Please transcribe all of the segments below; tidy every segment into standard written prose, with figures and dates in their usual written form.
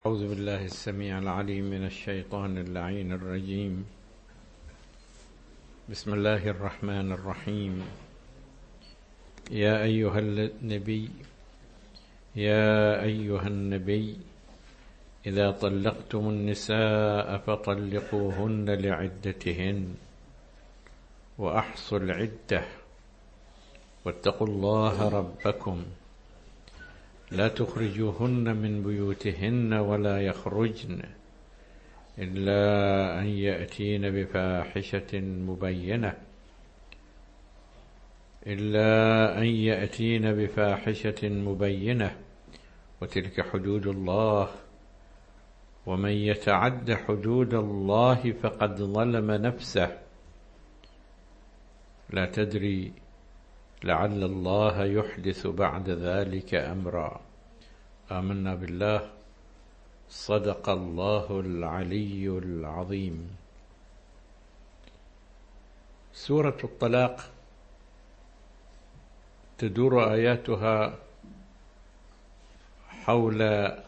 أعوذ بالله السميع العليم من الشيطان اللعين الرجيم. بسم الله الرحمن الرحيم. يا أيها النبي إذا طلقتم النساء فطلقوهن لعدتهن وأحصوا العدة واتقوا الله ربكم لا تخرجوهن من بيوتهن ولا يخرجن إلا أن يأتين بفاحشة مبينة وتلك حدود الله ومن يتعد حدود الله فقد ظلم نفسه لا تدري لعل الله يحدث بعد ذلك أمرا. آمنا بالله. صدق الله العلي العظيم. سورة الطلاق تدور آياتها حول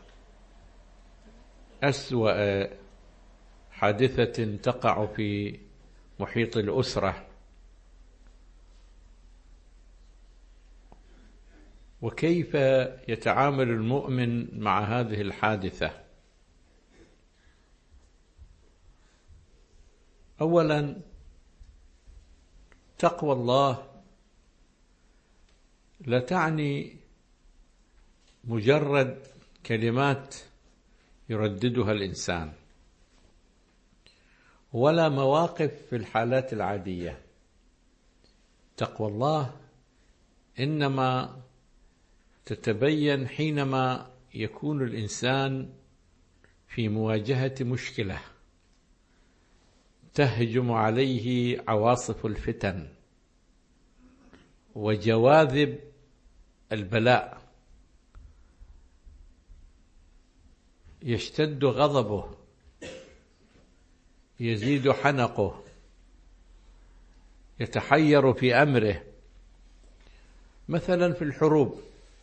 أسوأ حادثة تقع في محيط الأسرة، وكيف يتعامل المؤمن مع هذه الحادثة. أولا، تقوى الله لا تعني مجرد كلمات يرددها الإنسان ولا مواقف في الحالات العادية. تقوى الله إنما تتبين حينما يكون الإنسان في مواجهة مشكلة تهجم عليه عواصف الفتن وجواذب البلاء، يشتد غضبه، يزيد حنقه، يتحير في أمره. مثلا في الحروب،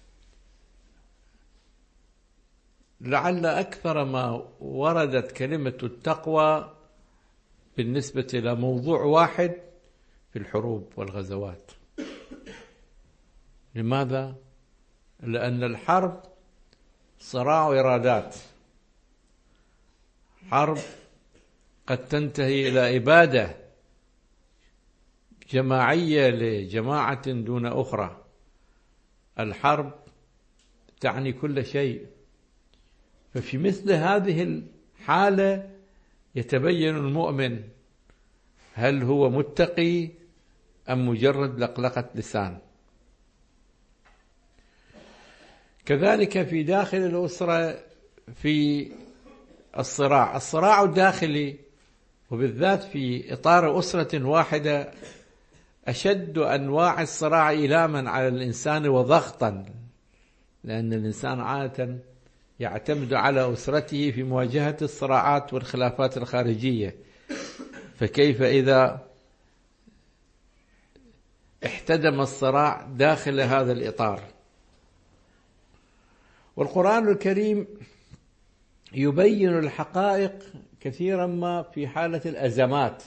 لعل أكثر ما وردت كلمة التقوى بالنسبة إلى موضوع واحد في الحروب والغزوات. لماذا؟ لأن الحرب صراع إرادات، حرب قد تنتهي إلى إبادة جماعية لجماعة دون أخرى. الحرب تعني كل شيء. ففي مثل هذه الحالة يتبين المؤمن هل هو متقي أم مجرد لقلقة لسان. كذلك في داخل الأسرة، في الصراع الداخلي، وبالذات في إطار أسرة واحدة، أشد أنواع الصراع إيلاما على الإنسان وضغطا، لأن الإنسان عادة يعتمد على أسرته في مواجهة الصراعات والخلافات الخارجية، فكيف إذا احتدم الصراع داخل هذا الإطار؟ والقرآن الكريم يبين الحقائق كثيرا ما في حالة الأزمات،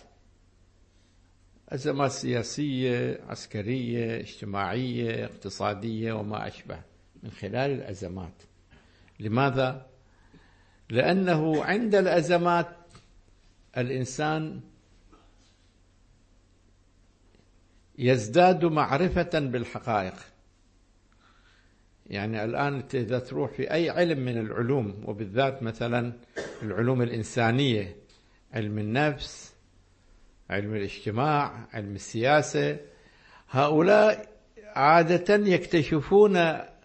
أزمات سياسية، عسكرية، اجتماعية، اقتصادية وما أشبه، من خلال الأزمات. لماذا؟ لأنه عند الأزمات الإنسان يزداد معرفة بالحقائق. يعني الآن إذا تروح في أي علم من العلوم، وبالذات مثلا العلوم الإنسانية، علم النفس، علم الاجتماع، علم السياسة، هؤلاء عادة يكتشفون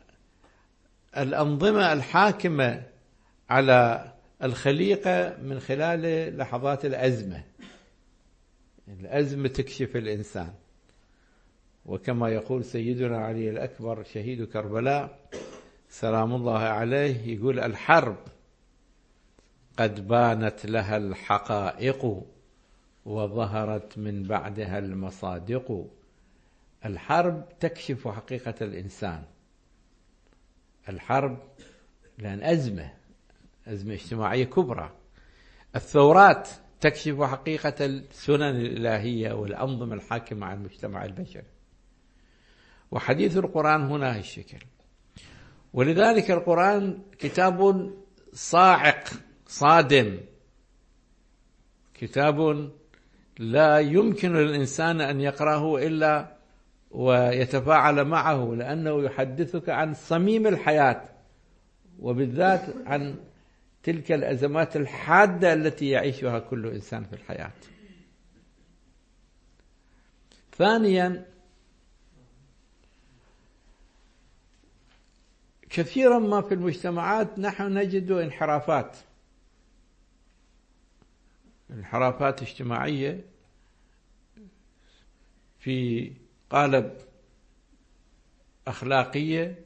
الأنظمة الحاكمة على الخليقة من خلال لحظات الأزمة. الأزمة تكشف الإنسان، وكما يقول سيدنا علي الأكبر شهيد كربلاء سلام الله عليه، يقول: الحرب قد بانت لها الحقائق وظهرت من بعدها المصادق. الحرب تكشف حقيقة الإنسان. الحرب لأن أزمة اجتماعية كبرى. الثورات تكشف حقيقة السنن الإلهية والأنظمة الحاكمة على المجتمع البشري، وحديث القرآن هنا الشكل. ولذلك القرآن كتاب صاعق صادم، كتاب لا يمكن للإنسان أن يقرأه إلا ويتفاعل معه، لأنه يحدثك عن صميم الحياة، وبالذات عن تلك الأزمات الحادة التي يعيشها كل إنسان في الحياة. ثانيا، كثيرا ما في المجتمعات نحن نجد انحرافات اجتماعية في قالب أخلاقية،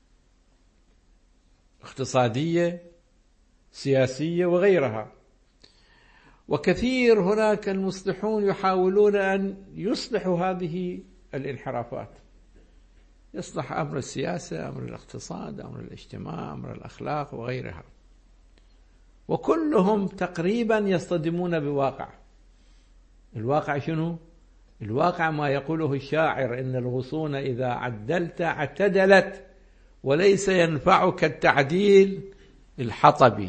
اقتصادية، سياسية وغيرها. وكثير هناك المصلحون يحاولون أن يصلحوا هذه الانحرافات، يصلح أمر السياسة، أمر الاقتصاد، أمر الاجتماع، أمر الأخلاق وغيرها، وكلهم تقريبا يصطدمون بواقع. الواقع شنو؟ الواقع ما يقوله الشاعر: إن الغصون إذا عدلت اعتدلت، وليس ينفعك التعديل الحطبي.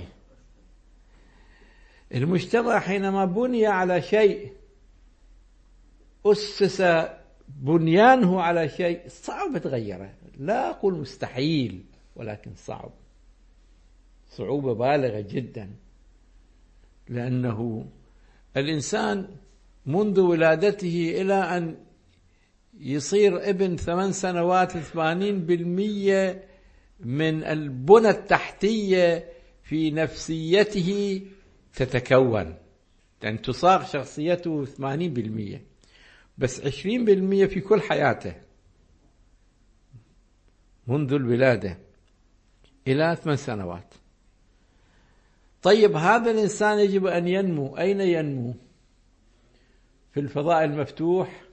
المجتمع حينما بني على شيء، أسس بنيانه على شيء، صعب تغيره. لا أقول مستحيل، ولكن صعب، صعوبة بالغة جدا، لأنه الإنسان منذ ولادته إلى أن يصير ابن 8 سنوات 80% من البنى التحتية في نفسيته تتكون، يعني تصاغ شخصيته 80%، بس 20% في كل حياته منذ الولادة إلى 8 سنوات. طيب هذا الإنسان يجب أن ينمو. أين ينمو؟ في الفضاء المفتوح،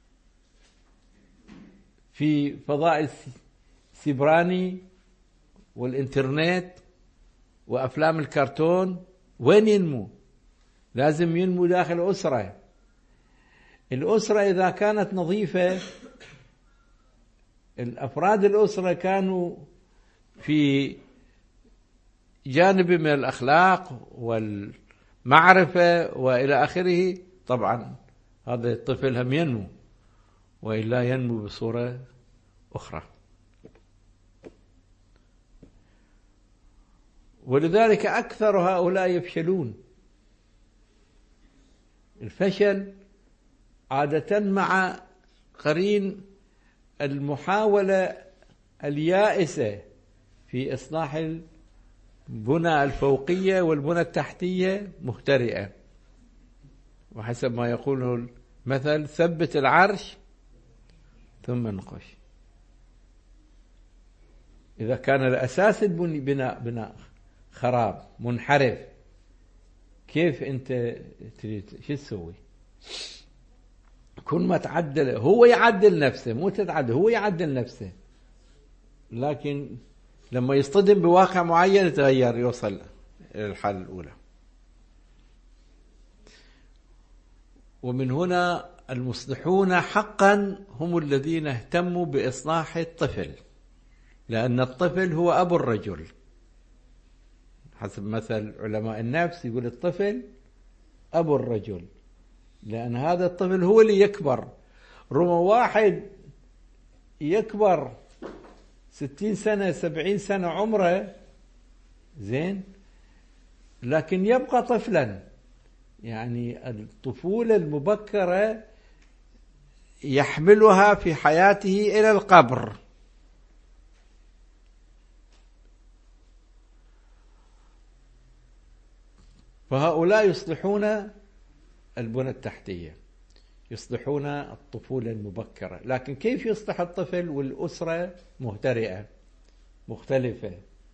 في فضاء السيبراني والإنترنت وأفلام الكرتون؟ وين ينمو؟ لازم ينمو داخل أسرة. الأسرة إذا كانت نظيفة، الأفراد الأسرة كانوا في جانب من الأخلاق والمعرفة وإلى آخره، طبعا هذا الطفل هم ينمو، وإلا ينمو بصورة أخرى. ولذلك أكثر هؤلاء يفشلون. الفشل عادة مع قرين المحاولة اليائسة في إصلاح البنى الفوقية والبنى التحتية مهترئة، وحسب ما يقوله المثل: ثبت العرش ثم انقش. إذا كان الأساس البني بناء خراب منحرف، كيف أنت تريد شو تسوي؟ كل ما تعدل، هو يعدل نفسه، مو تتعدل، هو يعدل نفسه، لكن لما يصطدم بواقع معين يتغير، يوصل إلى الحالة الأولى. ومن هنا المصلحون حقا هم الذين اهتموا بإصلاح الطفل، لأن الطفل هو أبو الرجل. حسب مثل علماء النفس يقول الطفل أبو الرجل، لأن هذا الطفل هو اللي يكبر. ربما واحد يكبر 60 سنة 70 سنة عمره زين، لكن يبقى طفلا. يعني الطفولة المبكرة يحملها في حياته إلى القبر. فهؤلاء يصلحون البنى التحتية، يصلحون الطفولة المبكرة. لكن كيف يصلح الطفل والأسرة مهترئة مختلفة؟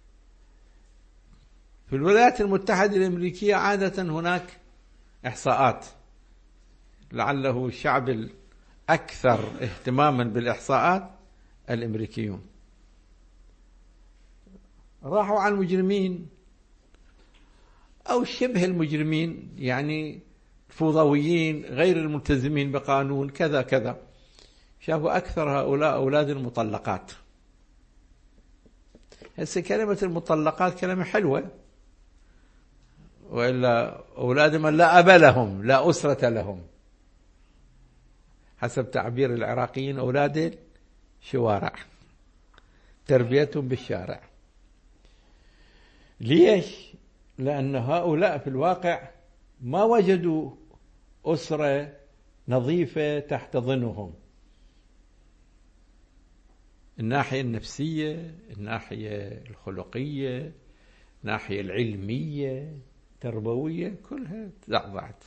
في الولايات المتحدة الأمريكية عادة هناك إحصاءات، لعله الشعب الأكثر اهتماما بالإحصاءات الأمريكيون. راحوا على المجرمين أو شبه المجرمين، يعني الفوضويين غير الملتزمين بقانون كذا كذا. شافوا أكثر هؤلاء أولاد المطلقات. هسه كلمة المطلقات كلمة حلوة، وإلا أولاد من لا أب لهم لا أسرة لهم، حسب تعبير العراقيين أولاد الشوارع، تربيتهم بالشارع. ليش؟ لأن هؤلاء في الواقع ما وجدوا أسرة نظيفة تحتضنهم، الناحية النفسية، الناحية الخلقية، الناحية العلمية، التربوية، كلها تضعضعت.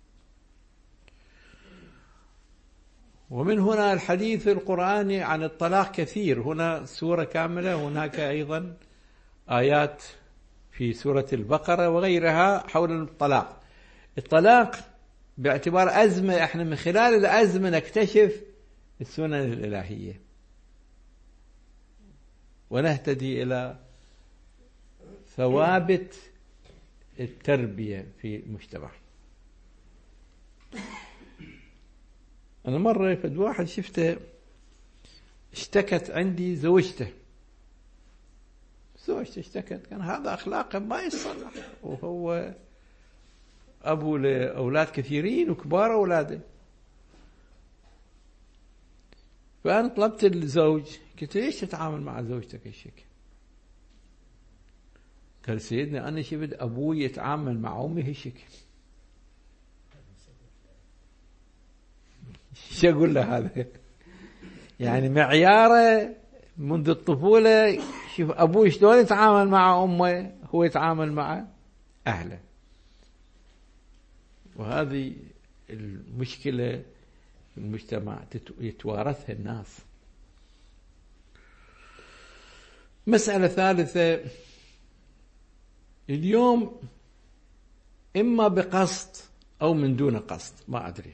ومن هنا الحديث القرآني عن الطلاق كثير، هنا سورة كاملة، هناك أيضا آيات في سورة البقرة وغيرها حول الطلاق. الطلاق باعتبار أزمة، احنا من خلال الأزمة نكتشف السنن الإلهية ونهتدي إلى ثوابت التربية في المجتمع. أنا مرة فد واحد شفته اشتكت عندي زوجته اشتكت، كان هذا أخلاقه ما يصلح، وهو أبو لأولاد كثيرين وكبار أولاده. فأنا طلبت الزوج، قلت ليش تتعامل مع زوجتك هالشكل؟ قال سيدنا أنا شفت أبوي يتعامل مع أمي هالشكل. شو أقول له هذا؟ يعني معياره منذ الطفولة، شوف أبوي شلون يتعامل مع أمه هو يتعامل مع أهله. وهذه المشكلة في المجتمع يتوارثها الناس. مسألة ثالثة، اليوم إما بقصد أو من دون قصد، ما أدري،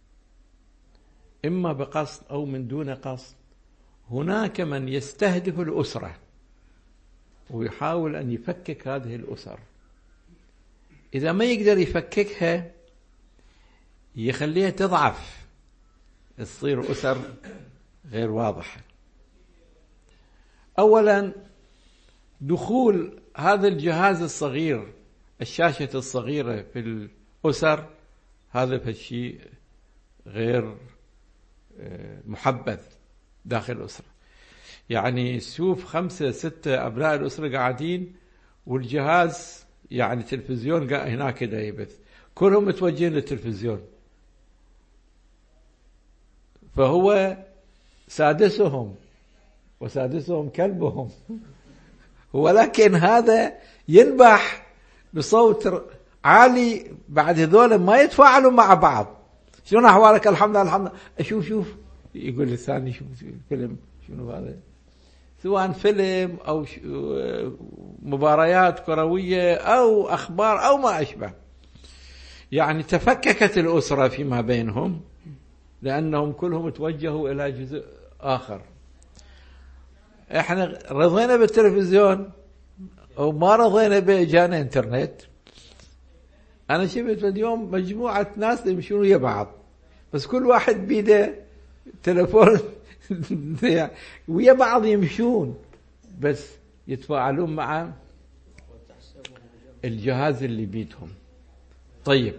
إما بقصد أو من دون قصد، هناك من يستهدف الأسرة ويحاول أن يفكك هذه الأسر. إذا ما يقدر يفككها يخليها تضعف، تصير أسر غير واضحة. أولا دخول هذا الجهاز الصغير، الشاشة الصغيرة في الأسر، هذا فالشيء غير محبذ داخل الأسرة. يعني شوف 5 6 أبناء الأسرة قاعدين والجهاز يعني تلفزيون هناك كده يبث، كلهم متوجهين للتلفزيون، فهو سادسهم وسادسهم كلبهم ولكن هذا ينبح بصوت عالي، بعد هذول ما يتفاعلوا مع بعض. شنو أحوالك؟ الحمد لله الحمد لله. شوف يقول الثاني شوف فيلم، شنو هذا؟ سواء فيلم أو مباريات كروية أو أخبار أو ما أشبه. يعني تفككت الأسرة فيما بينهم لأنهم كلهم توجهوا إلى جزء آخر. احنا رضينا بالتلفزيون أو ما رضينا بإجانا إنترنت. أنا شفت اليوم مجموعة ناس يمشون ويا بعض، بس كل واحد بيده تلفون ويا بعض يمشون، بس يتفاعلون مع الجهاز اللي بيدهم. طيب،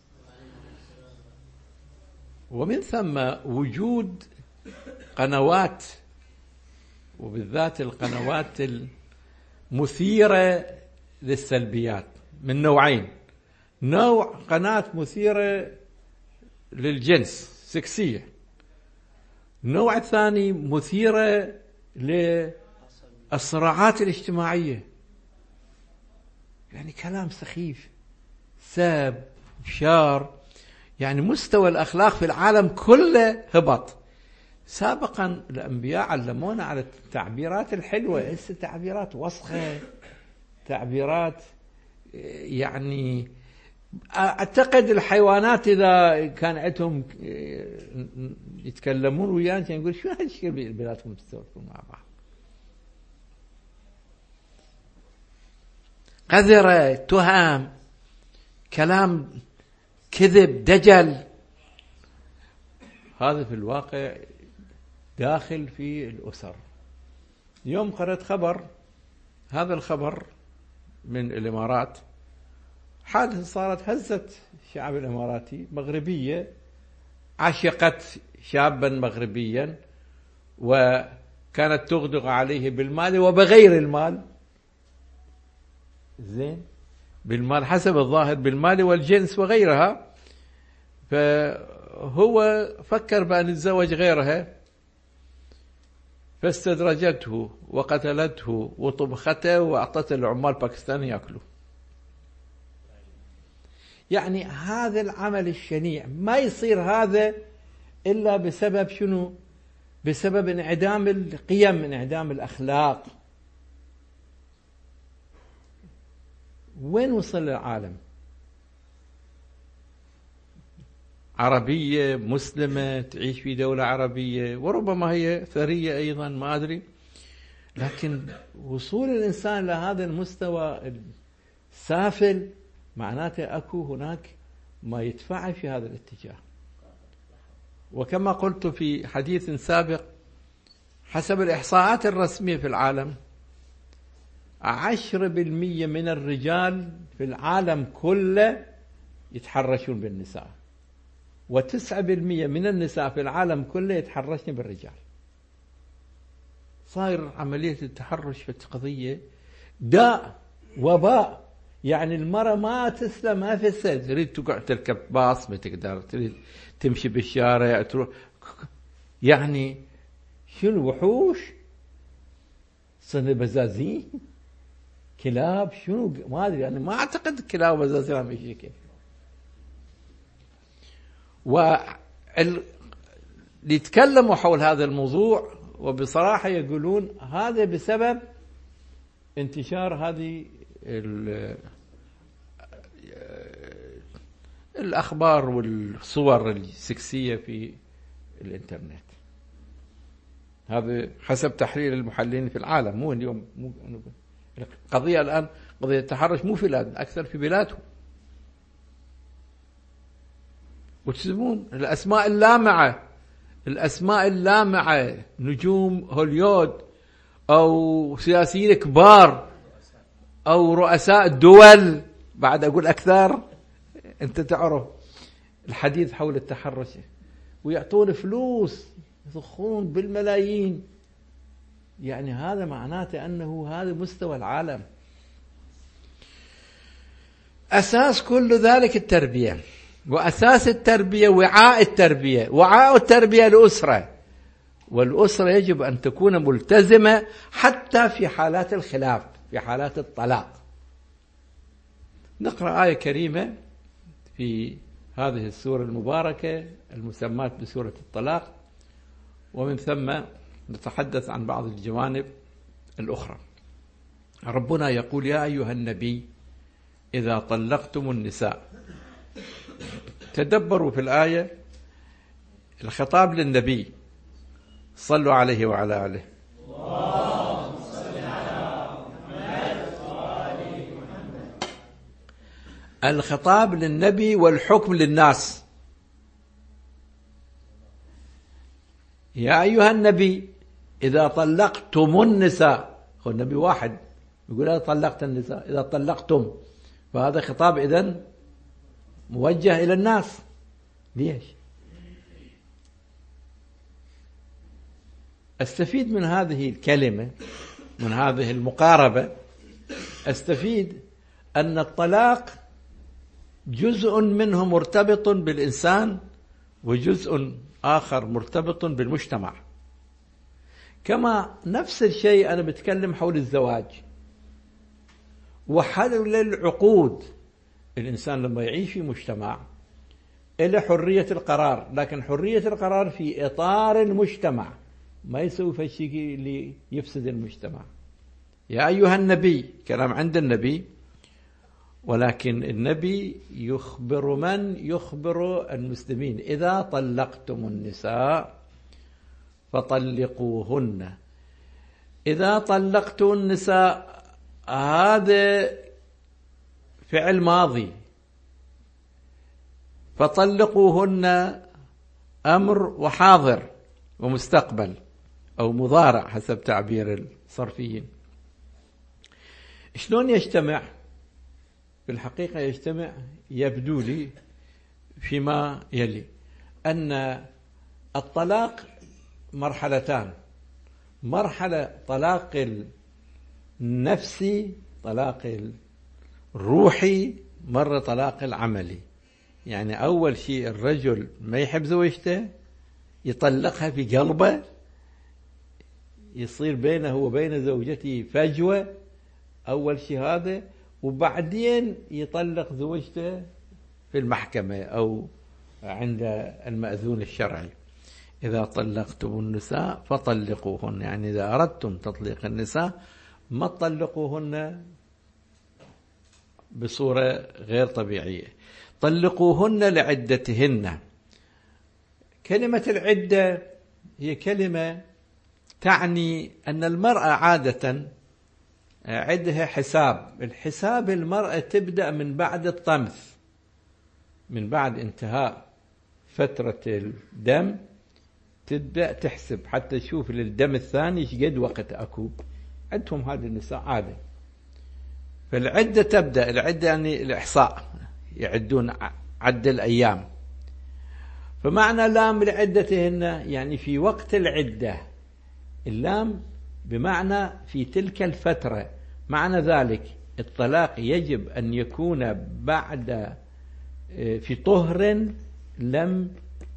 ومن ثم وجود قنوات، وبالذات القنوات المثيرة للسلبيات من نوعين. نوع قناة مثيرة للجنس سكسية، النوع الثاني مثيرة للصراعات الاجتماعية، يعني كلام سخيف، سب، شار، يعني مستوى الأخلاق في العالم كله هبط. سابقا الأنبياء علمونا على التعبيرات الحلوة، هسه تعبيرات وسخة، تعبيرات يعني أعتقد الحيوانات إذا كان عندهم يتكلمون ويانا يقول شو هالشيء بيناتكم تسولفون مع بعض؟ قذرة، تهم، كلام كذب دجل. هذا في الواقع داخل في الأسر. يوم قرأت خبر، هذا الخبر من الإمارات، حادثة صارت هزت الشعب الإماراتي. مغربية عشقت شابا مغربيا وكانت تغدق عليه بالمال وبغير المال، زين، بالمال حسب الظاهر، بالمال والجنس وغيرها. فهو فكر بأن يتزوج غيرها، فاستدرجته وقتلته وطبخته وأعطته العمال باكستان يأكلوا. يعني هذا العمل الشنيع ما يصير هذا إلا بسبب شنو؟ بسبب انعدام القيم، انعدام الأخلاق. وين وصل العالم؟ عربية مسلمة تعيش في دولة عربية، وربما هي ثرية أيضا، ما أدري، لكن وصول الإنسان لهذا المستوى السافل معناته أكو هناك ما يدفع في هذا الاتجاه. وكما قلت في حديث سابق، حسب الإحصاءات الرسمية في العالم 10% من الرجال في العالم كله يتحرشون بالنساء، و9% من النساء في العالم كله يتحرشن بالرجال. صاير عملية التحرش في قضية داء، وباء. يعني المرأة ما تسلم، ما في السد، تريد تقعد تركب باص ما تقدر، تريد تمشي بالشارع تروح، يعني شنو وحوش، صنع بزازين، كلاب، شنو ما أدري. يعني ما أعتقد كلاب وبزازين هم يجي كيف. واللي يتكلموا حول هذا الموضوع وبصراحة يقولون هذا بسبب انتشار هذه الأخبار والصور السكسية في الإنترنت. هذا حسب تحليل المحللين في العالم، مو اليوم، مو القضية الآن قضية التحرش مو في الآن، أكثر في بلادهم. وتسمون الأسماء اللامعة، الأسماء اللامعة، نجوم هوليود أو سياسيين كبار أو رؤساء الدول، بعد أقول أكثر، أنت تعرف الحديث حول التحرش، ويعطون فلوس، يضخون بالملايين. يعني هذا معناته أنه هذا مستوى العالم. أساس كل ذلك التربية، وأساس التربية وعاء التربية، وعاء التربية الأسرة، والأسرة يجب أن تكون ملتزمة حتى في حالات الخلاف، في حالات الطلاق. نقرأ آية كريمة في هذه السورة المباركة المسماة بسورة الطلاق، ومن ثم نتحدث عن بعض الجوانب الأخرى. ربنا يقول: يا أيها النبي إذا طلقتم النساء. تدبروا في الآية، الخطاب للنبي، صلوا عليه وعلى آله. اللهم صل على محمد وآل محمد. الخطاب للنبي والحكم للناس. يا أيها النبي إذا طلقتم النساء، هو النبي واحد يقول إذا طلقت النساء، إذا طلقتم، فهذا خطاب إذن موجه إلى الناس. ليش؟ أستفيد من هذه الكلمة، من هذه المقاربة، أستفيد أن الطلاق جزء منه مرتبط بالإنسان، وجزء آخر مرتبط بالمجتمع. كما نفس الشيء أنا بتكلم حول الزواج وحل العقود. الإنسان لما يعيش في مجتمع له حرية القرار، لكن حرية القرار في إطار المجتمع، ما يسوي شيء اللي يفسد المجتمع. يا أيها النبي، كلام عند النبي، ولكن النبي يخبر من؟ يخبر المسلمين: إذا طلقتم النساء فطلقوهن. إذا طلقتم النساء هذا فعل ماضي، فطلقوهن أمر وحاضر ومستقبل أو مضارع حسب تعبير الصرفيين. شلون يجتمع؟ في الحقيقة يجتمع، يبدو لي فيما يلي أن الطلاق مرحلتان: مرحلة طلاق النفسي، طلاق الروحي، مرة طلاق العملي. يعني أول شيء الرجل ما يحب زوجته يطلقها في قلبه، يصير بينه وبين زوجته فجوة، أول شيء هذا، وبعدين يطلق زوجته في المحكمة أو عند المأذون الشرعي. إذا طلقتم النساء فطلقوهن، يعني إذا أردتم تطليق النساء ما تطلقوهن بصورة غير طبيعية، طلقوهن لعدتهن. كلمة العدة هي كلمة تعني أن المرأة عادة عندها حساب. الحساب المرأة تبدأ من بعد الطمث، من بعد انتهاء فترة الدم تبدأ تحسب حتى تشوف للدم الثاني ايش قد وقت أكو. عندهم هذه النساء عادة. فالعدة تبدأ، العدة يعني الإحصاء، يعدون عد الأيام. فمعنى لام لعدتهن يعني في وقت العدة. اللام بمعنى في تلك الفترة. معنى ذلك الطلاق يجب أن يكون بعد في طهر لم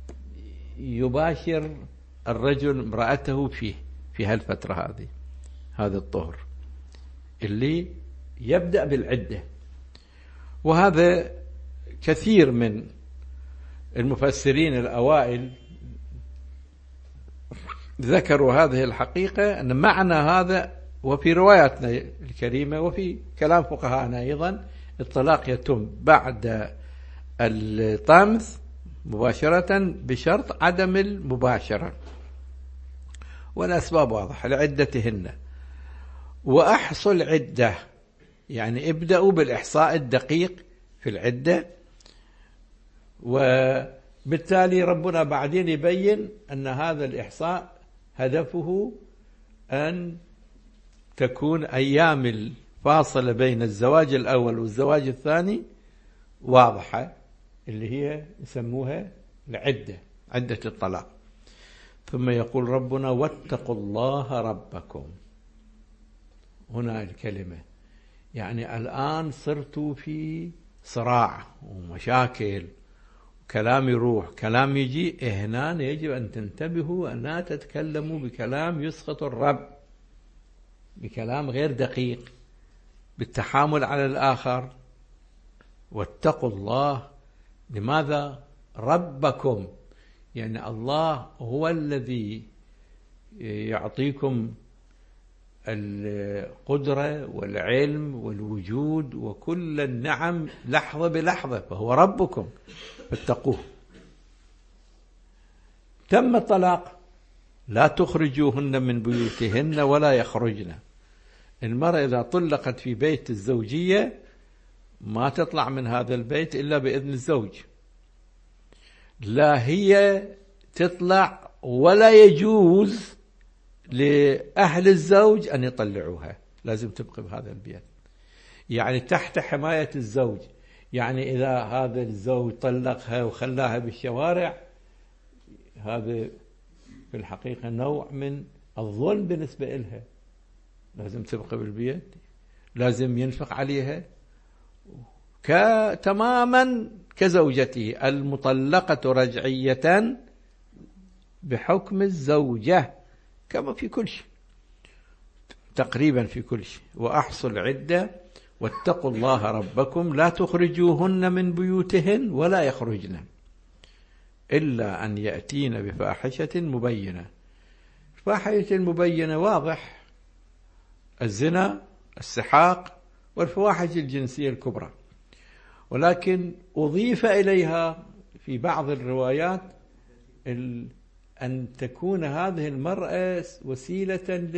يباشر الرجل امرأته فيه في هالفترة هذه، هذا الطهر اللي يبدأ بالعدة. وهذا كثير من المفسرين الأوائل ذكروا هذه الحقيقة، أن معنى هذا وفي رواياتنا الكريمة وفي كلام فقهاءنا أيضا الطلاق يتم بعد الطمث مباشرة بشرط عدم المباشرة، والأسباب واضحة لعدتهن. وأحصوا العدة يعني ابدأوا بالإحصاء الدقيق في العدة. وبالتالي ربنا بعدين يبين أن هذا الإحصاء هدفه أن تكون أيام الفاصلة بين الزواج الأول والزواج الثاني واضحة، اللي هي يسموها العدة، عدة الطلاق. ثم يقول ربنا واتقوا الله ربكم. هنا الكلمة يعني الآن صرتوا في صراع ومشاكل، كلام يروح كلام يجي، هنا يجب أن تنتبهوا أن لا تتكلموا بكلام يسخط الرب، بكلام غير دقيق، بالتحامل على الآخر. واتقوا الله. لماذا؟ ربكم يعني الله هو الذي يعطيكم القدرة والعلم والوجود وكل النعم لحظة بلحظة، فهو ربكم فاتقوه. تم الطلاق، لا تخرجوهن من بيوتهن ولا يخرجن. المرأة إذا طلقت في بيت الزوجية ما تطلع من هذا البيت إلا بإذن الزوج، لا هي تطلع ولا يجوز لأهل الزوج أن يطلعوها، لازم تبقى بهذا البيت، يعني تحت حماية الزوج. يعني إذا هذا الزوج طلقها وخلاها بالشوارع، هذا في الحقيقة نوع من الظلم بالنسبة إلها، لازم تبقى بالبيت، لازم ينفق عليها تماما كزوجته. المطلقة رجعية بحكم الزوجة كما في كل شيء، تقريبا في كل شيء. وأحصوا العدة واتقوا الله ربكم لا تخرجوهن من بيوتهن ولا يخرجن إلا أن يأتين بفاحشة مبينة. الفاحشة المبينة واضح، الزنا، السحاق، والفواحش الجنسية الكبرى. ولكن أضيف إليها في بعض الروايات أن تكون هذه المرأة وسيلة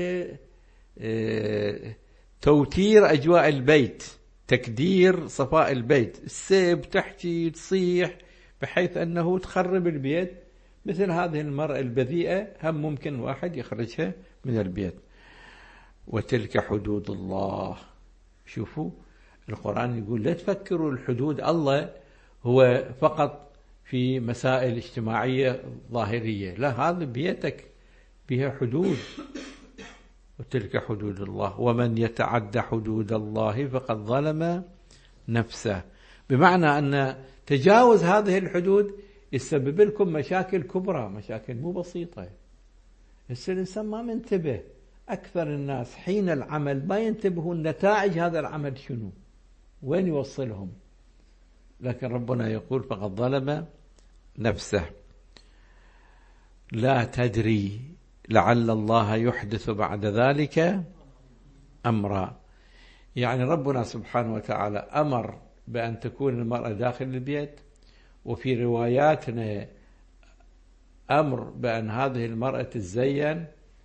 لتوتير أجواء البيت، تكدير صفاء البيت. السيب تحكي تصيح بحيث أنه تخرب البيت. مثل هذه المرأة البذيئة هم ممكن واحد يخرجها من البيت. وتلك حدود الله. شوفوا القرآن يقول لا تفكروا الحدود الله هو فقط في مسائل اجتماعية ظاهرية، لا، هذا بيتك بها حدود. وتلك حدود الله ومن يتعد حدود الله فقد ظلم نفسه. بمعنى أن تجاوز هذه الحدود يسبب لكم مشاكل كبرى، مشاكل مو بسيطة. هسه الإنسان ما منتبه. أكثر الناس حين العمل ما ينتبهون نتائج هذا العمل شنو، وين يوصلهم. لكن ربنا يقول فقد ظلم نفسه. لا تدري لعل الله يحدث بعد ذلك أمرا. يعني ربنا سبحانه وتعالى أمر بأن تكون المرأة داخل البيت، وفي رواياتنا أمر بأن هذه المرأة تتزين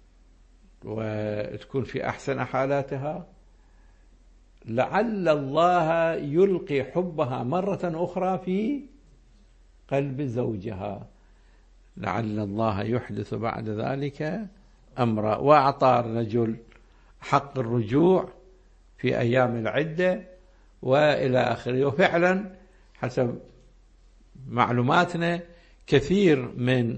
وتكون في أحسن حالاتها. لعل الله يلقي حبها مرة أخرى في قلب زوجها. لعل الله يحدث بعد ذلك أمرا. وأعطى الرجل حق الرجوع في أيام العدة وإلى آخره. وفعلا حسب معلوماتنا كثير من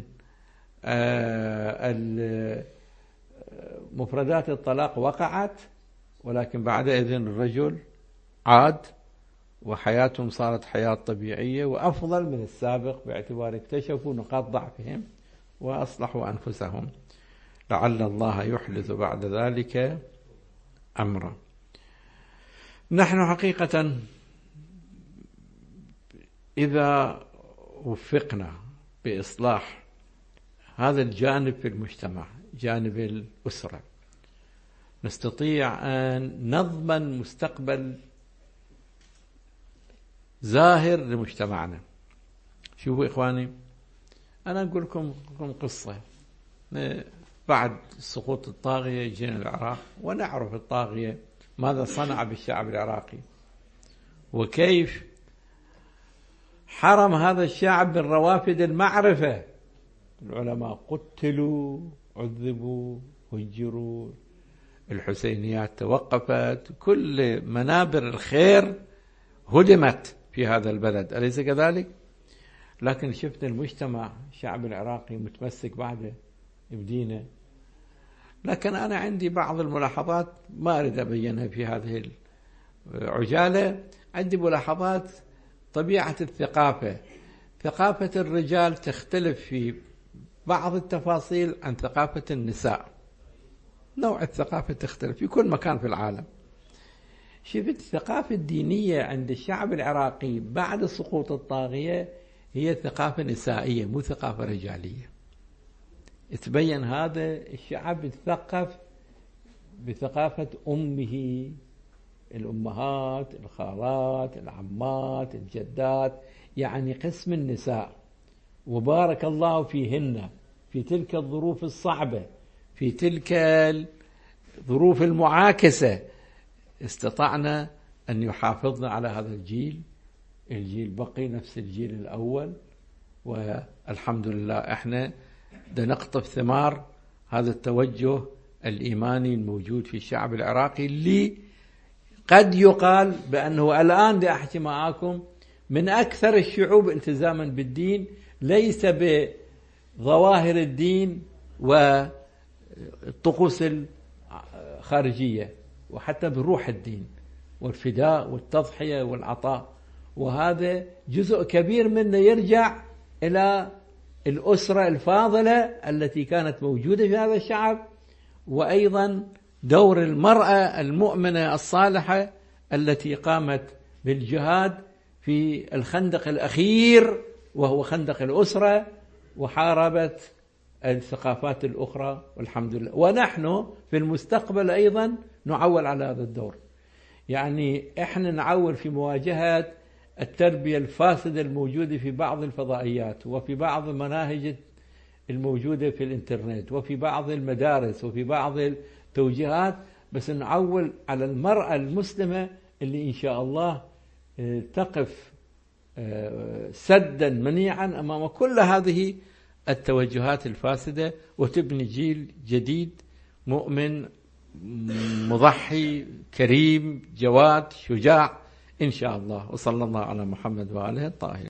مفردات الطلاق وقعت، ولكن بعد إذن الرجل عاد وحياتهم صارت حياة طبيعية وأفضل من السابق، باعتبار اكتشفوا نقاط ضعفهم وأصلحوا أنفسهم. لعل الله يحدث بعد ذلك أمرا. نحن حقيقة إذا وفقنا بإصلاح هذا الجانب في المجتمع، جانب الأسرة، نستطيع أن نضمن مستقبل زاهر لمجتمعنا. شوفوا إخواني، أنا أقول لكم قصة. بعد سقوط الطاغية جينا العراق، ونعرف الطاغية ماذا صنع بالشعب العراقي، وكيف حرم هذا الشعب من روافد المعرفة. العلماء قتلوا، عذبوا، هجروا، الحسينيات توقفت، كل منابر الخير هدمت في هذا البلد، أليس كذلك؟ لكن شفنا المجتمع الشعب العراقي متمسك بعده بدينه. لكن أنا عندي بعض الملاحظات ما أريد أبينها في هذه العجالة. عندي ملاحظات طبيعة الثقافة. ثقافة الرجال تختلف في بعض التفاصيل عن ثقافة النساء. نوع الثقافة تختلف في كل مكان في العالم. شفت الثقافة الدينية عند الشعب العراقي بعد سقوط الطاغية هي ثقافة نسائية مو ثقافة رجالية. تبين هذا الشعب يتثقف بثقافة أمه، الأمهات، الخالات، العمات، الجدات، يعني قسم النساء. وبارك الله فيهن في تلك الظروف الصعبة، في تلك الظروف المعاكسة، استطعنا أن يحافظنا على هذا الجيل. الجيل بقي نفس الجيل الأول، والحمد لله احنا نقطف ثمار هذا التوجه الإيماني الموجود في الشعب العراقي، اللي قد يقال بأنه الآن دي أحكي معاكم من أكثر الشعوب التزاما بالدين، ليس بظواهر الدين والطقوس الخارجية، وحتى بروح الدين والفداء والتضحية والعطاء. وهذا جزء كبير منه يرجع إلى الأسرة الفاضلة التي كانت موجودة في هذا الشعب، وأيضا دور المرأة المؤمنة الصالحة التي قامت بالجهاد في الخندق الأخير وهو خندق الأسرة، وحاربت الثقافات الأخرى، والحمد لله. ونحن في المستقبل أيضا نعول على هذا الدور. يعني إحنا نعول في مواجهة التربية الفاسدة الموجودة في بعض الفضائيات، وفي بعض المناهج الموجودة في الإنترنت، وفي بعض المدارس، وفي بعض التوجيهات. بس نعول على المرأة المسلمة اللي إن شاء الله تقف سدا منيعا أمام كل هذه التوجهات الفاسدة، وتبني جيل جديد مؤمن مضحي كريم جواد شجاع إن شاء الله. وصلى الله على محمد وآله الطاهرين.